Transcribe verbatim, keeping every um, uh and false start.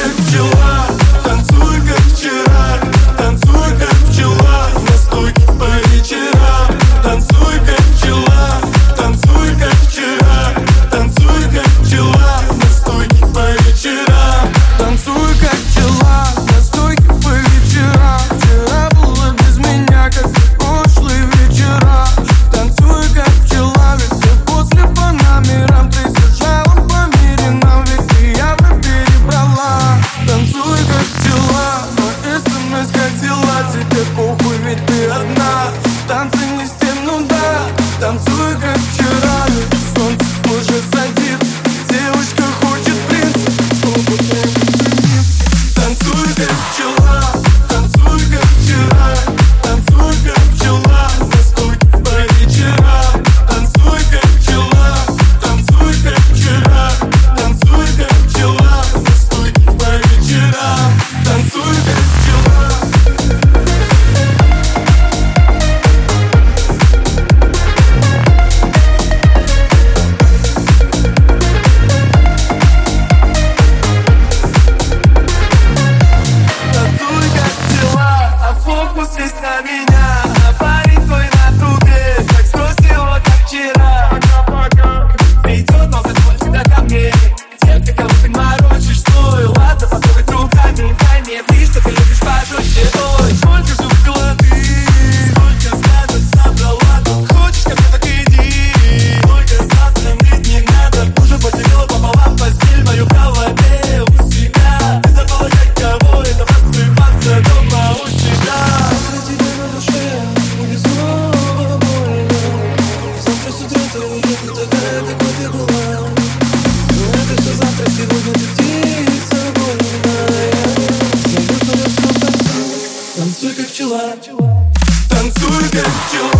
как пчела, танцуй как вчера, танцуй как пчела, на стойке по вечерам. Танцуй как пчела, танцуй как вчера, танцуй как пчела, на стойке по вечерам. Танцуй как пчела, на стойке по вечерам. Вчера было без меня, как и прошлые вечера. Танцуй как пчела, ведь ты после по номерам. Ты сбежала по мире нам, ведь ты явно перебрала. Танцуй как пчела, но смс как дела. Тебе похуй, ведь ты одна. Танцы не с тем, ну да. Танцуй как вчера, ведь солнце уже садится. Девочка хочет принца, чтобы ты приценился. Танцуй как пчела, танцуй как вчера, танцуй как пчела, на стойке по вечерам. Танцуй как пчела, танцуй как вчера, танцуй как пчела, на стойке по вечерам. Танцуй как пчела. Фокус есть на меня, а парень твой на трубе. Так сбрось его, как вчера. Придет, но готов всегда ко мне. Детка, кого ты морочишь, стой. Ладно, потрогать руками, дай мне ближе, что ты любишь пожестче. Ой, сколько же выпила ты, сколько взглядов собрала. Тут хочешь ко мне, так иди. Только завтра ныть не надо. Уже поделила пополам постель мою в голове у себя. Ты забыла, как кого это просыпаться дома у себя. Танцуй как пчела, танцуй как пчела.